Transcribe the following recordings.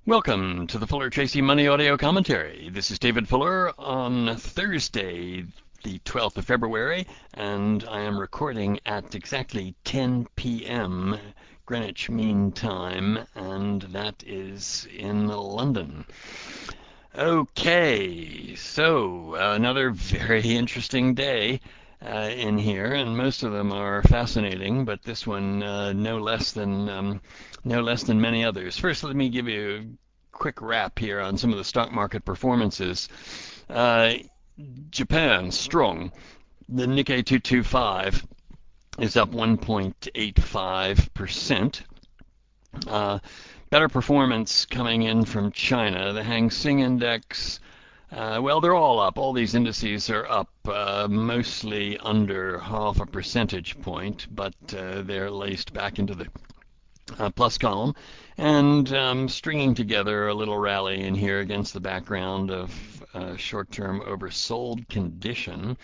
Welcome to the Fuller Tracy Money Audio Commentary. This is David Fuller on Thursday, the 12th of February, and I am recording at exactly 10 p.m. Greenwich Mean Time, and that is in London. Okay, so another very interesting day in here, and most of them are fascinating, but this one no less than many others. First, let me give you a quick wrap here on some of the stock market performances. Uh, Japan strong. The Nikkei 225 is up 1.85%. Better performance coming in from China. The Hang Seng Index, well, they're all up. All these indices are up, mostly under half a percentage point, but they're laced back into the plus column and stringing together a little rally in here against the background of short-term oversold condition.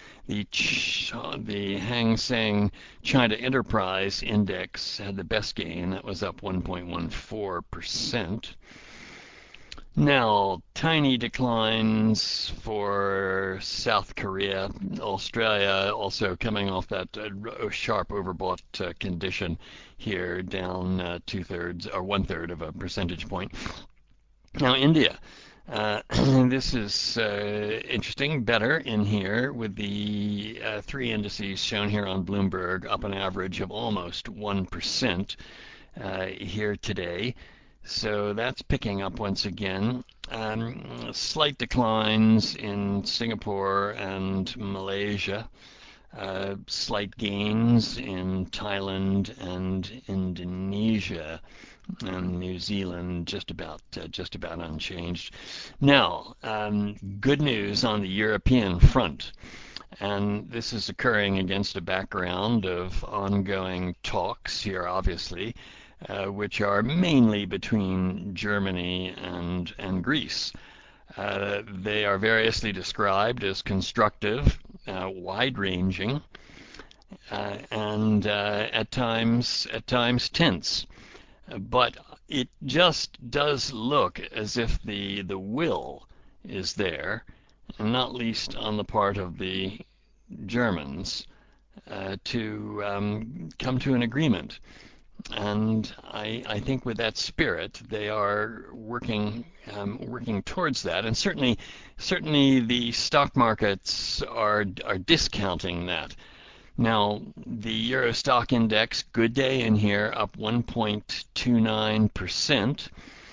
The Hang Seng China Enterprise Index had the best gain. That was up 1.14%. Now, tiny declines for South Korea, Australia, also coming off that sharp overbought condition here, down two-thirds or one-third of a percentage point. Now, India. This is interesting, better in here with the three indices shown here on Bloomberg, up an average of almost 1% here today. So that's picking up once again. Slight declines in Singapore and Malaysia. Slight gains in Thailand and Indonesia, and New Zealand just about unchanged. Now, good news on the European front, and this is occurring against a background of ongoing talks here, obviously, which are mainly between Germany and Greece. They are variously described as constructive, wide-ranging, and at times tense. But it just does look as if the will is there, and not least on the part of the Germans, to come to an agreement. And I think with that spirit, they are working towards that. And certainly the stock markets are discounting that. Now, the Euro Stock Index, good day in here, up 1.29%.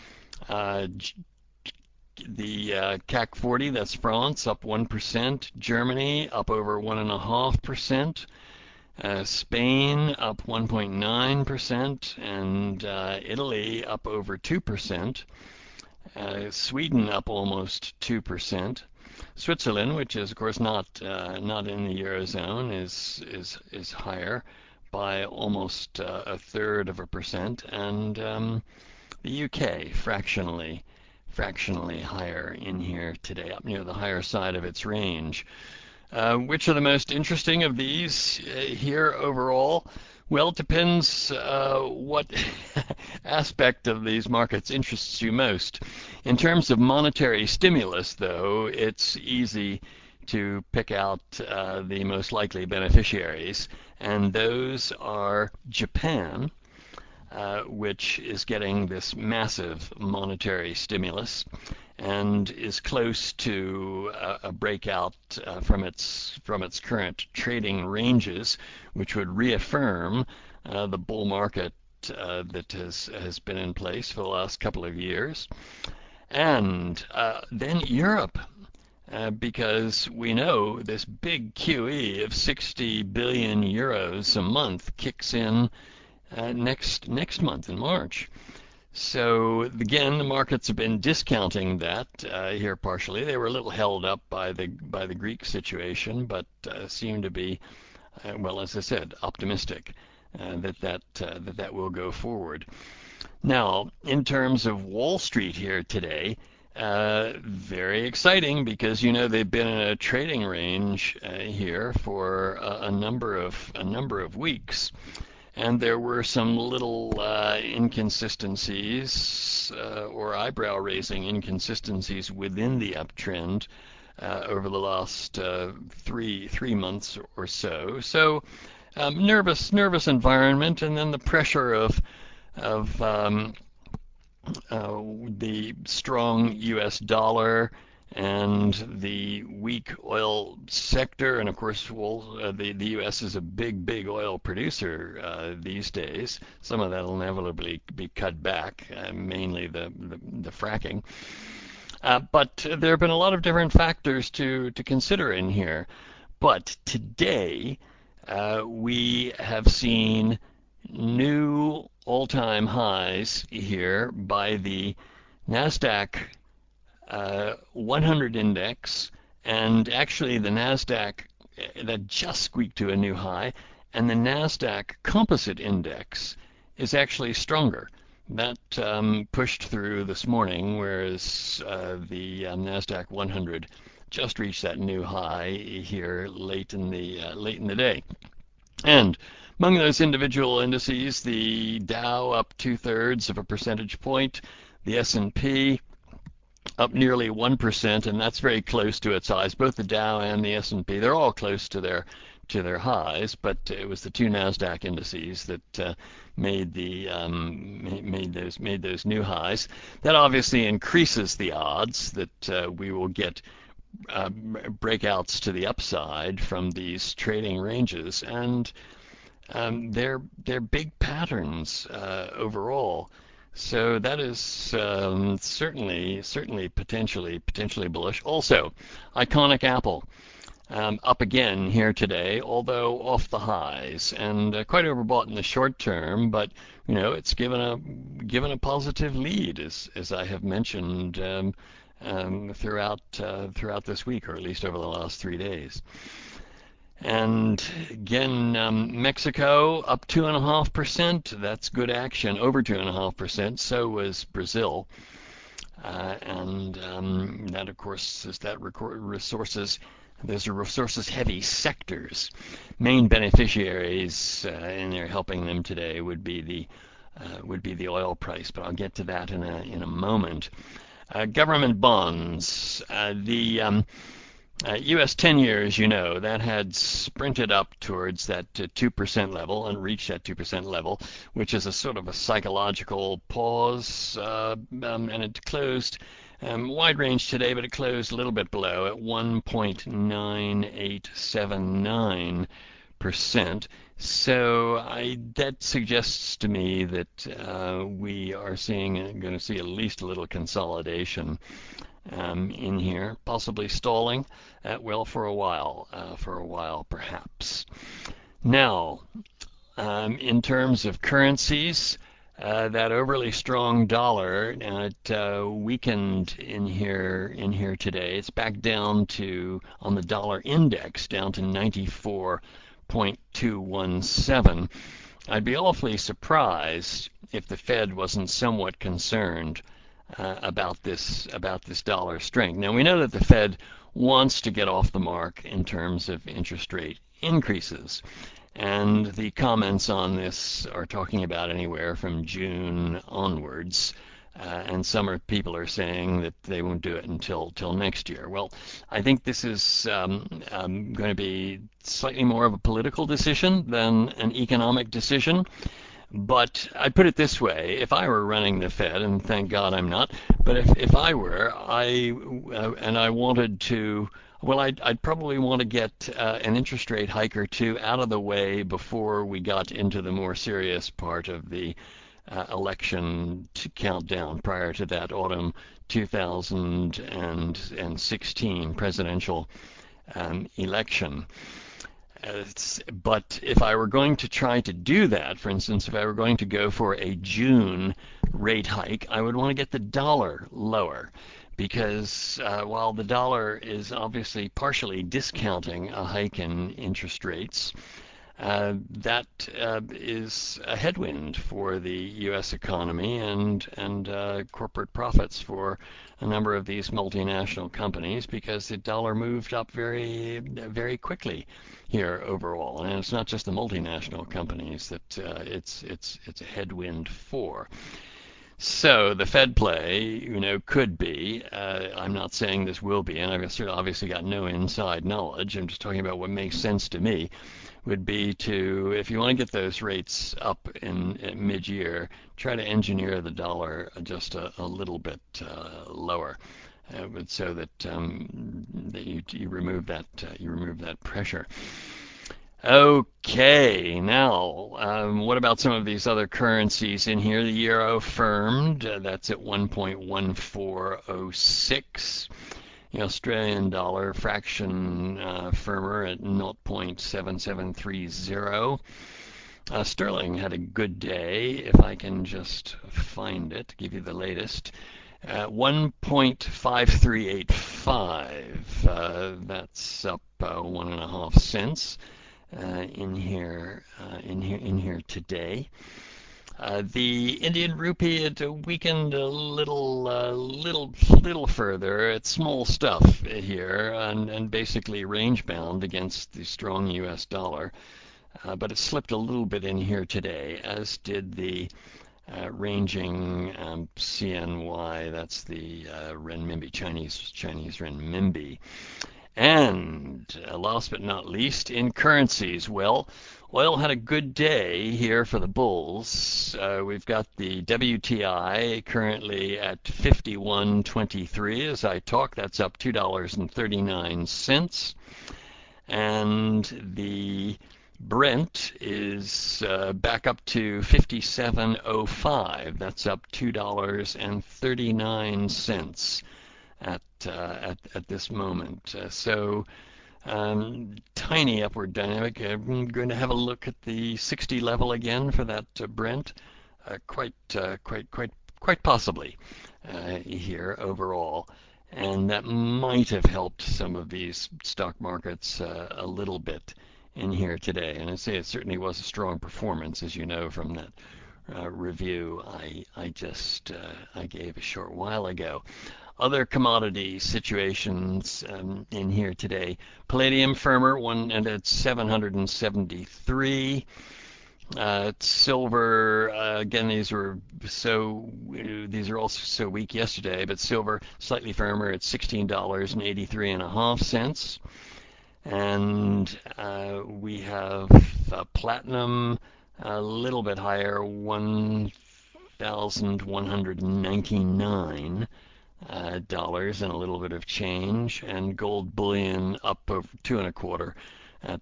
The CAC 40, that's France, up 1%. Germany, up over 1.5%. Spain up 1.9%, and Italy up over 2%. Sweden up almost 2%. Switzerland, which is of course not in the eurozone, is higher by almost a third of a percent, and the UK fractionally higher in here today, up near the higher side of its range. Which are the most interesting of these here overall? Well, it depends what aspect of these markets interests you most. In terms of monetary stimulus, though, it's easy to pick out the most likely beneficiaries, and those are Japan, which is getting this massive monetary stimulus and is close to a breakout from its current trading ranges, which would reaffirm the bull market that has been in place for the last couple of years. And then Europe, because we know this big QE of 60 billion euros a month kicks in next month in March. So again, the markets have been discounting that here partially. They were a little held up by the Greek situation, but seem to be, well, as I said, optimistic that will go forward. Now, in terms of Wall Street here today, very exciting because they've been in a trading range here for a number of weeks. and there were some little inconsistencies or eyebrow-raising inconsistencies within the uptrend over the last three months or so. So nervous environment, and then the pressure of the strong U.S. dollar and the weak oil sector, and of course, the U.S. is a big oil producer these days. Some of that will inevitably be cut back, mainly the fracking. But there have been a lot of different factors to consider in here. But today, we have seen new all-time highs here by the NASDAQ 100 index, and actually the NASDAQ that just squeaked to a new high, and the NASDAQ Composite Index is actually stronger. That pushed through this morning, whereas the NASDAQ 100 just reached that new high here late in the day. And among those individual indices, the Dow up 2/3 of a percentage point, the S&P up nearly 1%, and that's very close to its highs. Both the Dow and the S&P, they're all close to their highs, but it was the two Nasdaq indices that made those new highs. That obviously increases the odds that we will get breakouts to the upside from these trading ranges, and they're big patterns overall. So that is certainly potentially bullish. Also, iconic Apple up again here today, although off the highs, and quite overbought in the short term. But it's given a positive lead, as I have mentioned throughout this week, or at least over the last 3 days. And again, Mexico up 2.5%. That's good action, over 2.5%. So was Brazil, and that, of course, is that resources. Those are resources-heavy sectors. Main beneficiaries, and they're helping them today, would be the oil price. But I'll get to that in a moment. Government bonds. The U.S. 10-year, as you know, that had sprinted up towards that 2% level and reached that 2% level, which is a sort of a psychological pause, and it closed wide range today, but it closed a little bit below at 1.9879%. So that suggests to me that we are going to see at least a little consolidation in here, possibly stalling for a while perhaps. Now, in terms of currencies, that overly strong dollar, it weakened in here today. It's back down on the dollar index, down to 94.217. I'd be awfully surprised if the Fed wasn't somewhat concerned about this dollar strength. Now, we know that the Fed wants to get off the mark in terms of interest rate increases, and the comments on this are talking about anywhere from June onwards, and some people are saying that they won't do it until next year. Well, I think this is going to be slightly more of a political decision than an economic decision. But I'd put it this way: if I were running the Fed, and thank God I'm not, but if I were, and I wanted to, well, I'd probably want to get an interest rate hike or two out of the way before we got into the more serious part of the election countdown prior to that autumn 2016 presidential election. But if I were going to try to do that, for instance, if I were going to go for a June rate hike, I would want to get the dollar lower, because while the dollar is obviously partially discounting a hike in interest rates, That is a headwind for the U.S. economy and corporate profits for a number of these multinational companies because the dollar moved up very quickly here overall, and it's not just the multinational companies that it's a headwind for. So the Fed play, could be. I'm not saying this will be, and I've obviously got no inside knowledge. I'm just talking about what makes sense to me. Would be to, if you want to get those rates up in mid-year, try to engineer the dollar just a little bit lower, so that you remove that pressure. Okay, now, what about some of these other currencies in here? The euro firmed, that's at 1.1406. The Australian dollar fraction firmer at 0.7730. Sterling had a good day, if I can just find it, give you the latest. 1.5385. That's up 1.5 cents in here today. The Indian rupee had weakened a little further. It's small stuff here, and basically range bound against the strong U.S. dollar. But it slipped a little bit in here today, as did the ranging CNY. That's the renminbi, Chinese renminbi. And last but not least, in currencies, well, oil had a good day here for the bulls. We've got the WTI currently at 51.23 as I talk. That's up $2.39. And the Brent is back up to 57.05. That's up $2.39 at this moment. So tiny upward dynamic. I'm going to have a look at the 60 level again for that Brent. Quite possibly here overall. And that might have helped some of these stock markets a little bit in here today. And I say it certainly was a strong performance, as you know from that review I gave a short while ago. Other commodity situations in here today. Palladium firmer, and at 773. Silver, again, these are also so weak yesterday, but silver slightly firmer at $16.83.5. And we have platinum a little bit higher, 1,199 dollars and a little bit of change, and gold bullion up over 2.25 at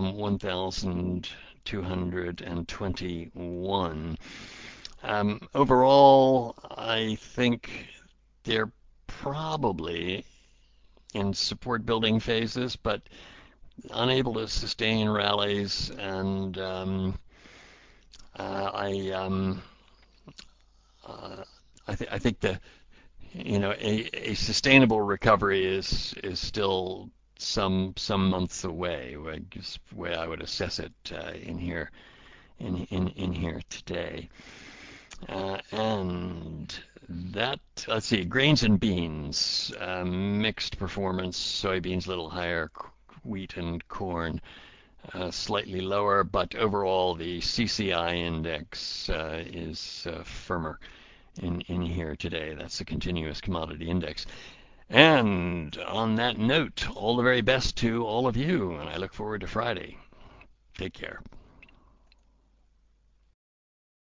1,221. Overall, I think they're probably in support building phases, but unable to sustain rallies, and I think a sustainable recovery is still some months away. Is the way I would assess it in here today. And that, let's see, grains and beans, mixed performance. Soybeans a little higher, wheat and corn slightly lower, but overall the CCI index is firmer in here today. That's the continuous commodity index. And on that note, all the very best to all of you, and I look forward to Friday. Take care.